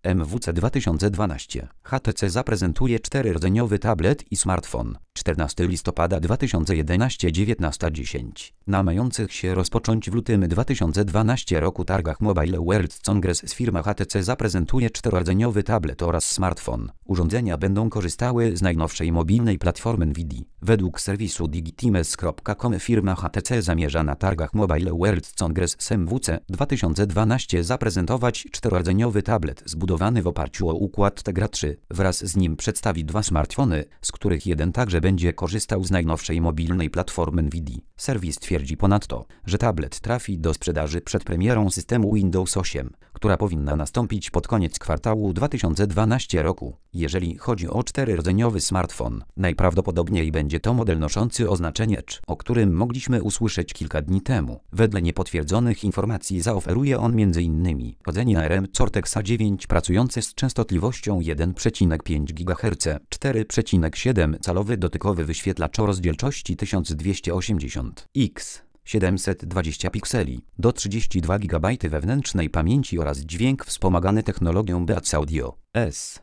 MWC 2012. HTC zaprezentuje 4-rdzeniowy tablet i smartfon. 14 listopada 2011 19:10. Na mających się rozpocząć w lutym 2012 roku targach Mobile World Congress firma HTC zaprezentuje 4-rdzeniowy tablet oraz smartfon. Urządzenia będą korzystały z najnowszej mobilnej platformy NVIDIA. Według serwisu digitimes.com firma HTC zamierza na targach Mobile World Congress MWC 2012 zaprezentować 4-rdzeniowy tablet zbudowany w oparciu o układ Tegra 3. Wraz z nim przedstawi 2 smartfony, z których jeden także będzie korzystał z najnowszej mobilnej platformy NVIDIA. Serwis twierdzi ponadto, że tablet trafi do sprzedaży przed premierą systemu Windows 8, która powinna nastąpić pod koniec kwartału 2012 roku. Jeżeli chodzi o 4-rdzeniowy smartfon, najprawdopodobniej będzie to model noszący oznaczenie Edge, o którym mogliśmy usłyszeć kilka dni temu. Wedle niepotwierdzonych informacji zaoferuje on m.in. chłodzenie ARM Cortex-A9 pracujące z częstotliwością 1,5 GHz, 4,7-calowy dotykowy wyświetlacz o rozdzielczości 1280x 720 pikseli, do 32 GB wewnętrznej pamięci oraz dźwięk wspomagany technologią Beats Audio S.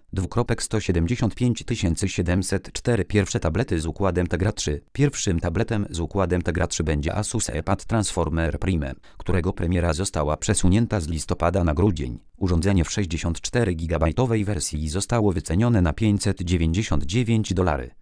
175 Pierwsze tablety z układem Tegra 3. Pierwszym tabletem z układem Tegra 3 będzie Asus EPad Transformer Prime, którego premiera została przesunięta z listopada na grudzień. Urządzenie w 64 GB wersji zostało wycenione na $599.